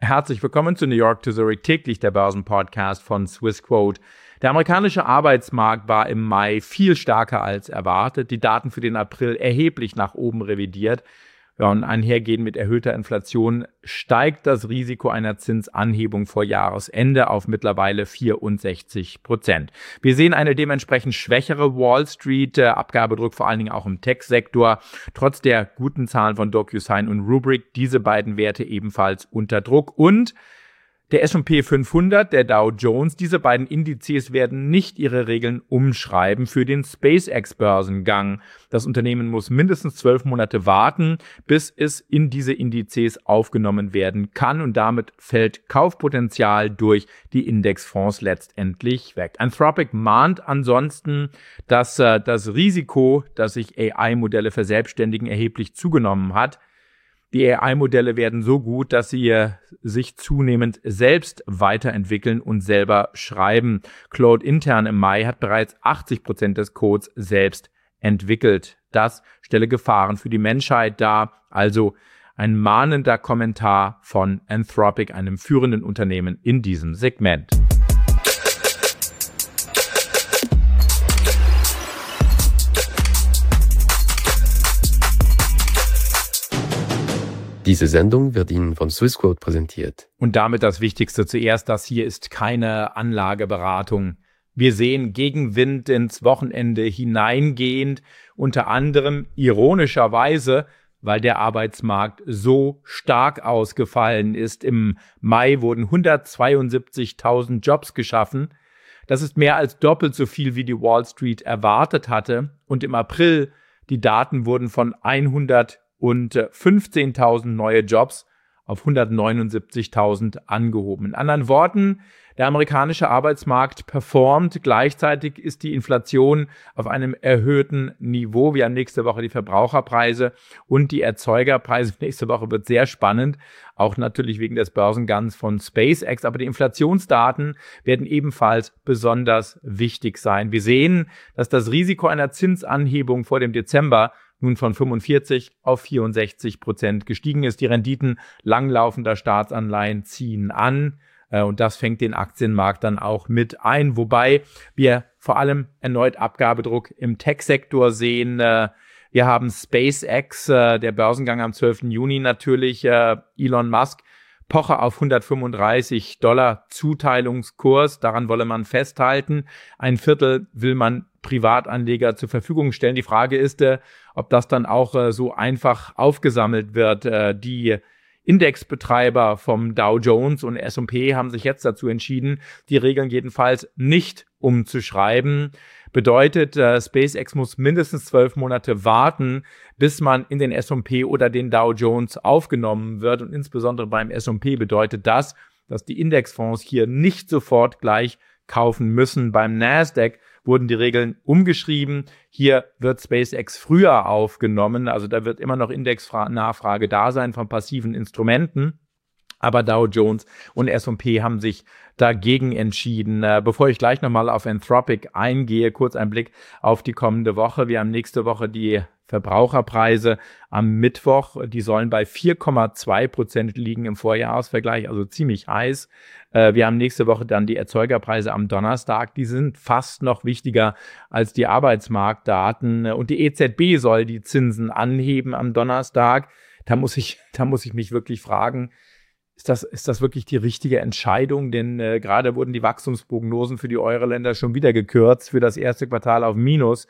Herzlich willkommen zu New York to Zurich, täglich der Börsenpodcast von Swissquote. Der amerikanische Arbeitsmarkt war im Mai viel stärker als erwartet, die Daten für den April erheblich nach oben revidiert. Ja, und einhergehend mit erhöhter Inflation steigt das Risiko einer Zinsanhebung vor Jahresende auf mittlerweile 64%. Wir sehen eine dementsprechend schwächere Wall Street, Abgabedruck vor allen Dingen auch im Tech-Sektor. Trotz der guten Zahlen von DocuSign und Rubrik, diese beiden Werte ebenfalls unter Druck. Und der S&P 500, der Dow Jones, diese beiden Indizes werden nicht ihre Regeln umschreiben für den SpaceX-Börsengang. Das Unternehmen muss mindestens 12 Monate warten, bis es in diese Indizes aufgenommen werden kann und damit fällt Kaufpotenzial durch die Indexfonds letztendlich weg. Anthropic mahnt ansonsten, dass das Risiko, dass sich AI-Modelle verselbstständigen, erheblich zugenommen hat. Die AI-Modelle werden so gut, dass sie sich zunehmend selbst weiterentwickeln und selber schreiben. Claude intern im Mai hat bereits 80% des Codes selbst entwickelt. Das stelle Gefahren für die Menschheit dar. Also ein mahnender Kommentar von Anthropic, einem führenden Unternehmen in diesem Segment. Diese Sendung wird Ihnen von Swissquote präsentiert. Und damit das Wichtigste zuerst, das hier ist keine Anlageberatung. Wir sehen Gegenwind ins Wochenende hineingehend, unter anderem ironischerweise, weil der Arbeitsmarkt so stark ausgefallen ist. Im Mai wurden 172.000 Jobs geschaffen. Das ist mehr als doppelt so viel, wie die Wall Street erwartet hatte. Und im April, die Daten wurden von 115.000 neue Jobs auf 179.000 angehoben. In anderen Worten, der amerikanische Arbeitsmarkt performt. Gleichzeitig ist die Inflation auf einem erhöhten Niveau. Wir haben nächste Woche die Verbraucherpreise und die Erzeugerpreise. Nächste Woche wird sehr spannend, auch natürlich wegen des Börsengangs von SpaceX. Aber die Inflationsdaten werden ebenfalls besonders wichtig sein. Wir sehen, dass das Risiko einer Zinsanhebung vor dem Dezember nun von 45 auf 64% gestiegen ist. Die Renditen langlaufender Staatsanleihen ziehen an und das fängt den Aktienmarkt dann auch mit ein. Wobei wir vor allem erneut Abgabedruck im Tech-Sektor sehen. Wir haben SpaceX, der Börsengang am 12. Juni natürlich, Elon Musk, Pocher auf $135 Zuteilungskurs, daran wolle man festhalten. Ein Viertel will man Privatanleger zur Verfügung stellen. Die Frage ist, ob das dann auch so einfach aufgesammelt wird. Die Indexbetreiber vom Dow Jones und S&P haben sich jetzt dazu entschieden, die Regeln jedenfalls nicht umzuschreiben. Bedeutet, SpaceX muss mindestens 12 Monate warten, bis man in den S&P oder den Dow Jones aufgenommen wird. Und insbesondere beim S&P bedeutet das, dass die Indexfonds hier nicht sofort gleich kaufen müssen. Beim Nasdaq wurden die Regeln umgeschrieben. Hier wird SpaceX früher aufgenommen. Also da wird immer noch Indexnachfrage da sein von passiven Instrumenten. Aber Dow Jones und S&P haben sich dagegen entschieden. Bevor ich gleich nochmal auf Anthropic eingehe, kurz ein Blick auf die kommende Woche. Wir haben nächste Woche die Verbraucherpreise am Mittwoch. Die sollen bei 4,2% liegen im Vorjahresvergleich, also ziemlich heiß. Wir haben nächste Woche dann die Erzeugerpreise am Donnerstag. Die sind fast noch wichtiger als die Arbeitsmarktdaten. Und die EZB soll die Zinsen anheben am Donnerstag. Da muss ich mich wirklich fragen, ist das wirklich die richtige Entscheidung? Denn gerade wurden die Wachstumsprognosen für die Euro-Länder schon wieder gekürzt für das erste Quartal auf minus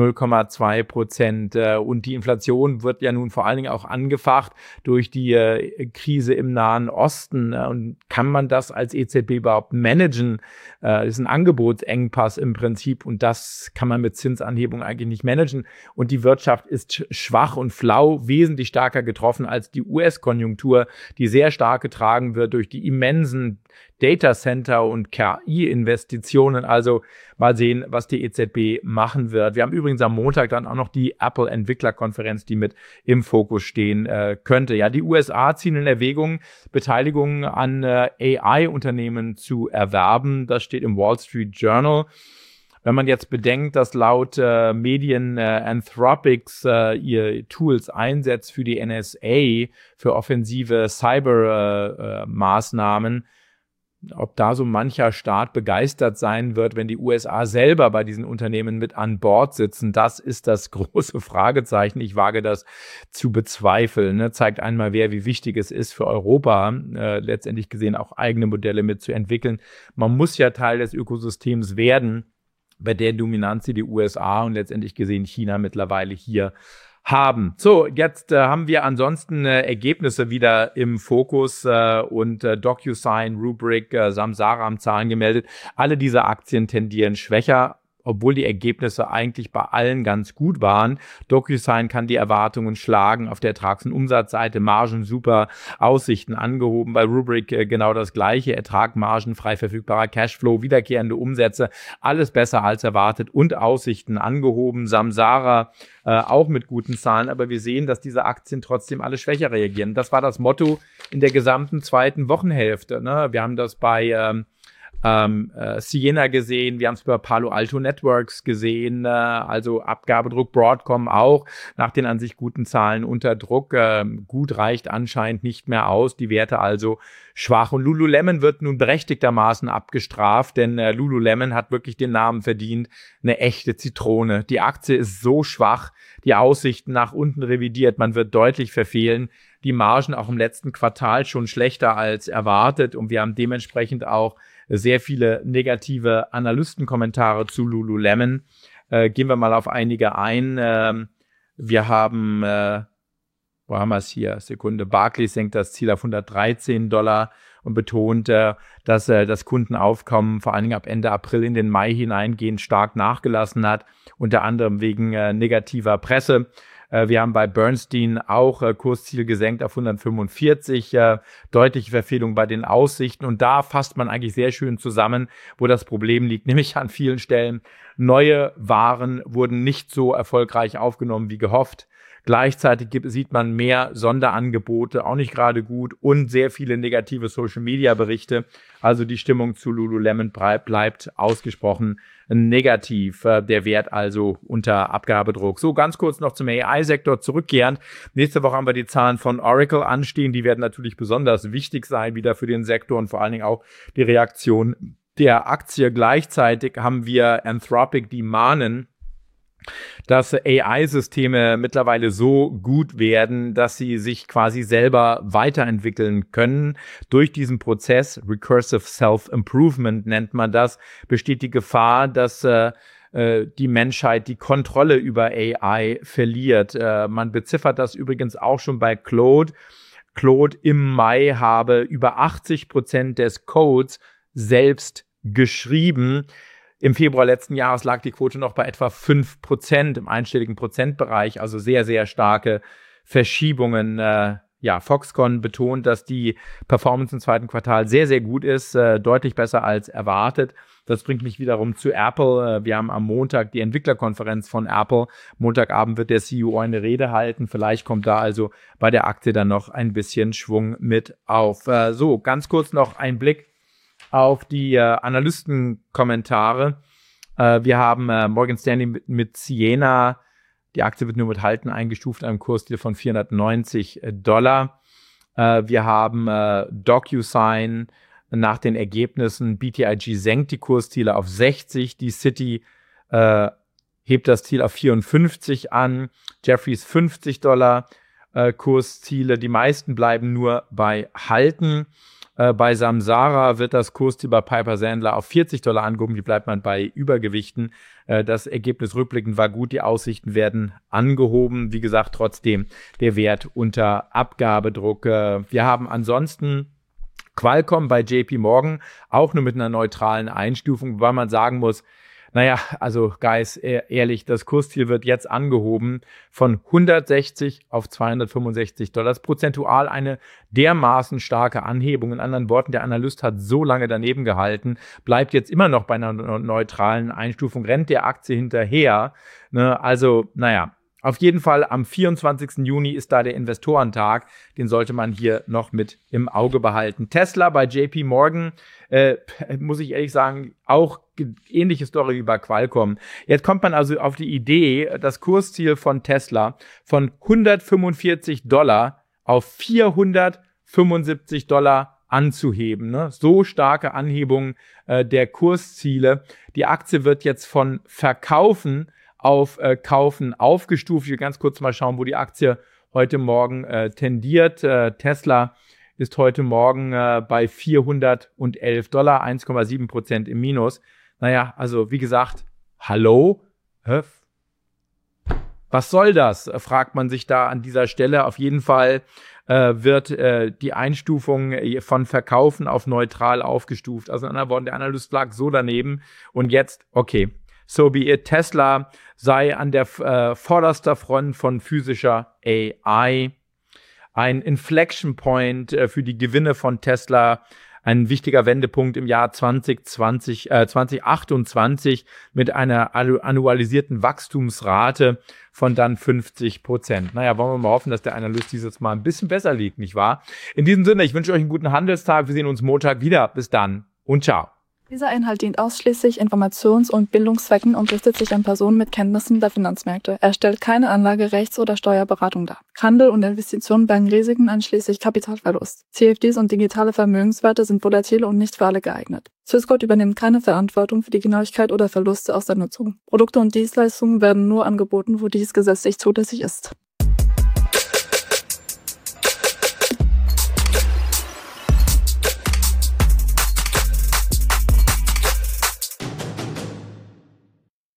0,2%. Und die Inflation wird ja nun vor allen Dingen auch angefacht durch die Krise im Nahen Osten. Und kann man das als EZB überhaupt managen? Das ist ein Angebotsengpass im Prinzip und das kann man mit Zinsanhebung eigentlich nicht managen. Und die Wirtschaft ist schwach und flau, wesentlich stärker getroffen als die US-Konjunktur, die sehr stark getragen wird durch die immensen Datacenter und KI-Investitionen. Also mal sehen, was die EZB machen wird. Wir haben übrigens am Montag dann auch noch die Apple-Entwicklerkonferenz, die mit im Fokus stehen könnte. Ja, die USA ziehen in Erwägung, Beteiligungen an AI-Unternehmen zu erwerben. Das steht im Wall Street Journal. Wenn man jetzt bedenkt, dass laut Medien Anthropics ihr Tools einsetzt für die NSA, für offensive Cyber-Maßnahmen, ob da so mancher Staat begeistert sein wird, wenn die USA selber bei diesen Unternehmen mit an Bord sitzen, das ist das große Fragezeichen. Ich wage das zu bezweifeln. Ne? Zeigt einmal, wie wichtig es ist für Europa, letztendlich gesehen auch eigene Modelle mitzuentwickeln. Man muss ja Teil des Ökosystems werden, bei der Dominanz, die USA und letztendlich gesehen China mittlerweile hier haben. So, jetzt haben wir ansonsten Ergebnisse wieder im Fokus und DocuSign, Rubrik, Samsara haben Zahlen gemeldet. Alle diese Aktien tendieren schwächer, obwohl die Ergebnisse eigentlich bei allen ganz gut waren. DocuSign kann die Erwartungen schlagen. Auf der Ertrags- und Umsatzseite Margen super, Aussichten angehoben. Bei Rubrik genau das Gleiche. Ertrag, Margen, frei verfügbarer Cashflow, wiederkehrende Umsätze, alles besser als erwartet und Aussichten angehoben. Samsara auch mit guten Zahlen, aber wir sehen, dass diese Aktien trotzdem alle schwächer reagieren. Das war das Motto in der gesamten zweiten Wochenhälfte. Ne? Wir haben das bei Ciena gesehen, wir haben es bei Palo Alto Networks gesehen, also Abgabedruck Broadcom auch, nach den an sich guten Zahlen unter Druck. Gut reicht anscheinend nicht mehr aus, die Werte also schwach. Und Lululemon wird nun berechtigtermaßen abgestraft, denn Lululemon hat wirklich den Namen verdient, eine echte Zitrone. Die Aktie ist so schwach, die Aussichten nach unten revidiert, man wird deutlich verfehlen. Die Margen auch im letzten Quartal schon schlechter als erwartet und wir haben dementsprechend auch sehr viele negative Analystenkommentare zu Lululemon. Gehen wir mal auf einige ein. Wir haben, wo haben wir es hier? Sekunde. Barclays senkt das Ziel auf $113 und betont, dass das Kundenaufkommen vor allen Dingen ab Ende April in den Mai hineingehend stark nachgelassen hat, unter anderem wegen negativer Presse. Wir haben bei Bernstein auch Kursziel gesenkt auf 145, deutliche Verfehlung bei den Aussichten. Und da fasst man eigentlich sehr schön zusammen, wo das Problem liegt, nämlich an vielen Stellen. Neue Waren wurden nicht so erfolgreich aufgenommen wie gehofft. Gleichzeitig sieht man mehr Sonderangebote, auch nicht gerade gut, und sehr viele negative Social-Media-Berichte. Also die Stimmung zu Lululemon bleibt ausgesprochen negativ. Der Wert also unter Abgabedruck. So, ganz kurz noch zum AI-Sektor zurückkehrend. Nächste Woche haben wir die Zahlen von Oracle anstehen. Die werden natürlich besonders wichtig sein, wieder für den Sektor und vor allen Dingen auch die Reaktion der Aktie. Gleichzeitig haben wir Anthropic, die mahnen, dass AI-Systeme mittlerweile so gut werden, dass sie sich quasi selber weiterentwickeln können. Durch diesen Prozess, Recursive Self-Improvement nennt man das, besteht die Gefahr, dass die Menschheit die Kontrolle über AI verliert. Man beziffert das übrigens auch schon bei Claude. Claude im Mai habe über 80% des Codes selbst geschrieben. Im Februar letzten Jahres lag die Quote noch bei etwa 5% im einstelligen Prozentbereich, also sehr, sehr starke Verschiebungen. Foxconn betont, dass die Performance im zweiten Quartal sehr, sehr gut ist, deutlich besser als erwartet. Das bringt mich wiederum zu Apple. Wir haben am Montag die Entwicklerkonferenz von Apple. Montagabend wird der CEO eine Rede halten. Vielleicht kommt da also bei der Aktie dann noch ein bisschen Schwung mit auf. So, ganz kurz noch ein Blick auf die Analystenkommentare. Wir haben Morgan Stanley mit Ciena. Die Aktie wird nur mit Halten eingestuft, einem Kursziel von $490. Wir haben DocuSign nach den Ergebnissen. BTIG senkt die Kursziele auf 60. Die Citi hebt das Ziel auf 54 an. Jefferies $50 Kursziele. Die meisten bleiben nur bei Halten. Bei Samsara wird das Kursziel bei Piper Sandler auf $40 angehoben. Hier bleibt man bei Übergewichten. Das Ergebnis rückblickend war gut. Die Aussichten werden angehoben. Wie gesagt, trotzdem der Wert unter Abgabedruck. Wir haben ansonsten Qualcomm bei JP Morgan auch nur mit einer neutralen Einstufung, weil man sagen muss, naja, also Guys, ehrlich, das Kursziel wird jetzt angehoben von 160 auf $265. Prozentual eine dermaßen starke Anhebung. In anderen Worten, der Analyst hat so lange daneben gehalten, bleibt jetzt immer noch bei einer neutralen Einstufung, rennt der Aktie hinterher. Ne? Also, naja, Auf jeden Fall am 24. Juni ist da der Investorentag. Den sollte man hier noch mit im Auge behalten. Tesla bei JP Morgan, muss ich ehrlich sagen, auch ähnliche Story wie bei Qualcomm. Jetzt kommt man also auf die Idee, das Kursziel von Tesla von $145 auf $475 anzuheben. Ne? So starke Anhebung der Kursziele. Die Aktie wird jetzt von Verkaufen auf Kaufen aufgestuft. Ich will ganz kurz mal schauen, wo die Aktie heute Morgen tendiert. Tesla ist heute Morgen bei $411, 1,7% im Minus. Naja, also wie gesagt, hallo? Was soll das? Fragt man sich da an dieser Stelle. Auf jeden Fall wird die Einstufung von Verkaufen auf neutral aufgestuft. Also in anderen Worten, der Analyst lag so daneben. Und jetzt, okay, so be it. Tesla sei an der vorderster Front von physischer AI. Ein Inflection Point für die Gewinne von Tesla. Ein wichtiger Wendepunkt im Jahr 2028 mit einer annualisierten Wachstumsrate von dann 50%. Naja, wollen wir mal hoffen, dass der Analyst dieses Mal ein bisschen besser liegt, nicht wahr? In diesem Sinne, ich wünsche euch einen guten Handelstag. Wir sehen uns Montag wieder. Bis dann und ciao. Dieser Inhalt dient ausschließlich Informations- und Bildungszwecken und richtet sich an Personen mit Kenntnissen der Finanzmärkte. Er stellt keine Anlage-, Rechts- oder Steuerberatung dar. Handel und Investitionen bergen Risiken einschließlich Kapitalverlust. CFDs und digitale Vermögenswerte sind volatil und nicht für alle geeignet. Swissquote übernimmt keine Verantwortung für die Genauigkeit oder Verluste aus der Nutzung. Produkte und Dienstleistungen werden nur angeboten, wo dies gesetzlich zulässig ist.